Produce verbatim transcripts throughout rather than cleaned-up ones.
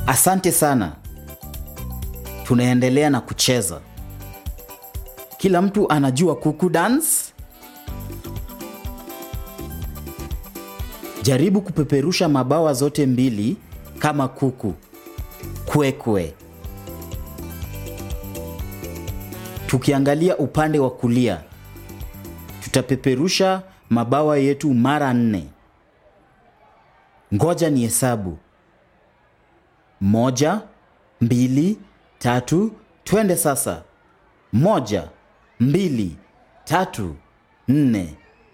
Asante sana. Tunaendelea na kucheza. Kila mtu anajua kuku dance? Jaribu kupeperusha mabawa zote mbili kama kuku. Kwe kwe. Tukiangalia upande wa kulia, tutapeperusha mabawa yetu mara nne. Ngoja ni hesabu. Moja, mbili, tatu, twende sasa. Moja, mbili, tatu, nne.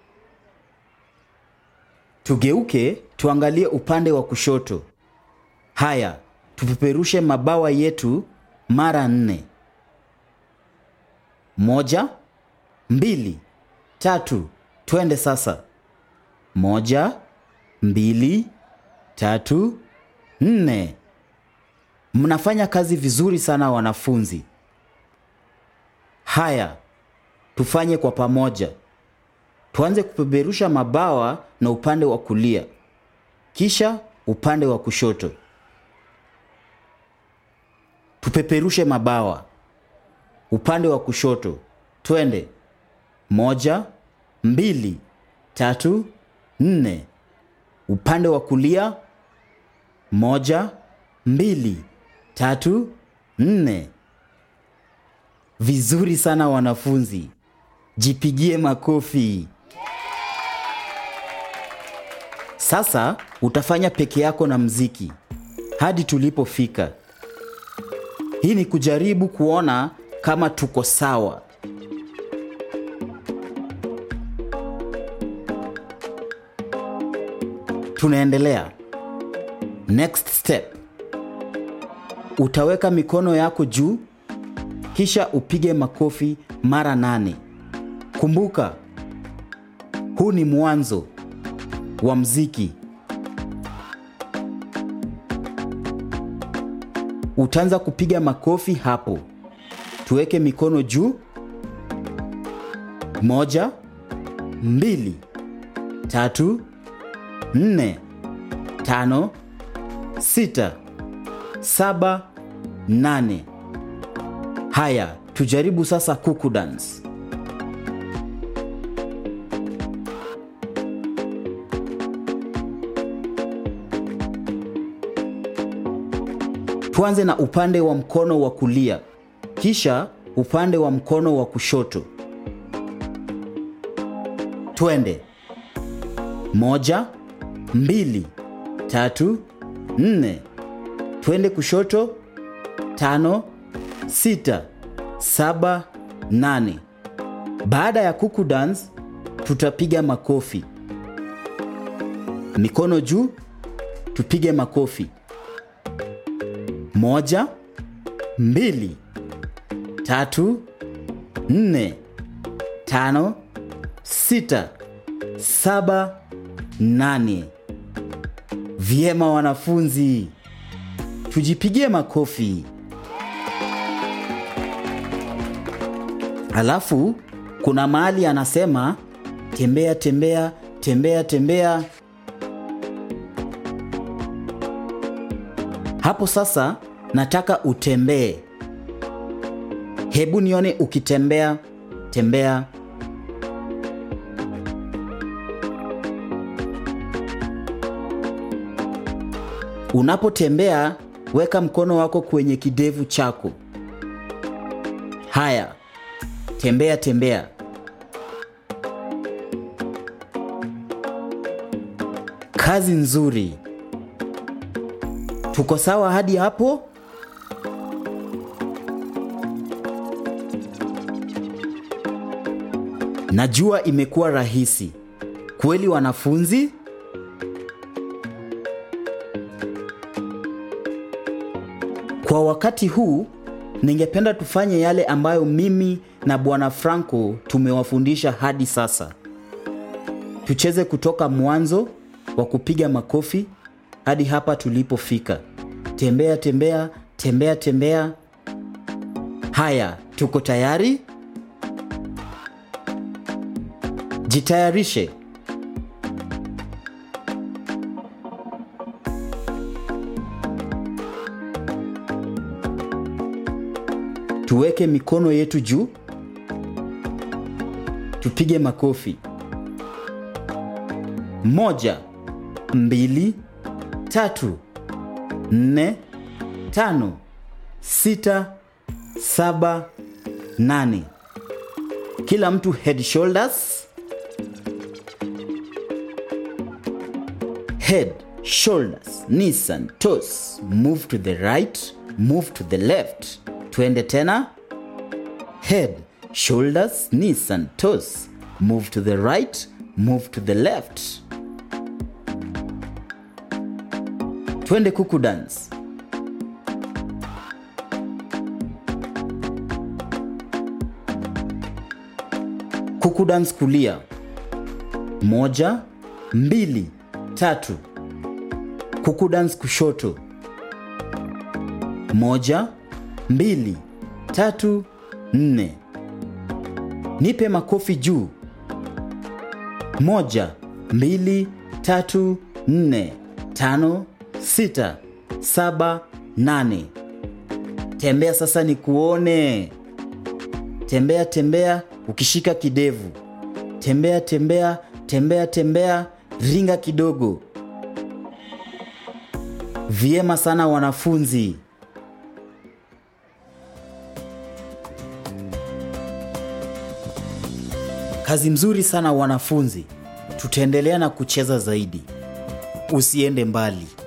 Tugeuke tuangalie upande wa kushoto. Haya, tupeperushe mabawa yetu mara nne. Moja, mbili, tatu, twende sasa. Moja, mbili, tatu, nne. Mnafanya kazi vizuri sana wanafunzi. Haya, tufanye kwa pamoja. Tuanze kupeperusha mabawa na upande wa kulia, kisha upande wa kushoto. Tupeperushe mabawa. Upande wa kushoto. Twende. Moja, mbili, tatu, nne. Upande wa kulia. Moja, mbili, tatu, nne. Vizuri sana wanafunzi. Jipigie makofi. Sasa utafanya peke yako na mziki hadi tulipofika. Hii ni kujaribu kuona kama tuko sawa. Tunaendelea. Next step. Utaweka mikono yako juu, kisha upige makofi mara nane. Kumbuka, huu ni mwanzo wa mziki. Utaanza kupiga makofi hapo. Tuweke mikono juu. Moja, mbili, tatu, nne, tano, sita, saba, nane. Haya, tujaribu sasa kuku dance. Tuanze na upande wa mkono wa kulia, kisha upande wa mkono wa kushoto. Twende. Moja, mbili, tatu, nne. Twende kushoto. Tano, sita, saba, nane. Baada ya kuku dance, tutapiga makofi. Mikono juu, tupige makofi. Moja, mbili, tatu, nne, tano, sita, saba, nane. Vyema wanafunzi. Tujipigie makofi. Alafu, kuna mahali anasema tembea tembea, tembea tembea. Hapo sasa nataka utembee. Hebu nione ukitembea, tembea. Unapotembea, weka mkono wako kwenye kidevu chako. Haya, tembea tembea. Kazi nzuri. Tuko sawa hadi hapo? Najua imekuwa rahisi. Kweli wanafunzi? Kwa wakati huu, ningependa tufanye yale ambayo mimi na Bwana Franco tumewafundisha hadi sasa. Tucheze kutoka mwanzo wa kupiga makofi hadi hapa tulipofika. Tembea tembea, tembea tembea. Haya, tuko tayari? Jitayarishe. Tuweke mikono yetu juu. Tupige makofi. Moja, mbili, tatu, nne, tano, sita, saba, nane. Kila mtu head shoulders. Head, shoulders, knees and toes. Move to the right, move to the left. Tuende tena. Head, shoulders, knees and toes. Move to the right, move to the left. Tuende kuku dance. Kuku dance kulia. Moja, mbili, tatu. Kuku dance kushoto. Moja, mbili, tatu, nne. Nipe makofi juu. Moja, mbili, tatu, nne, tano, sita, saba, nane. Tembea sasa nikuone. Tembea tembea ukishika kidevu. Tembea tembea tembea tembea, ringa kidogo. Vyema sana wanafunzi. Kazi mzuri sana wanafunzi. Tutaendelea na kucheza zaidi. Usiende mbali.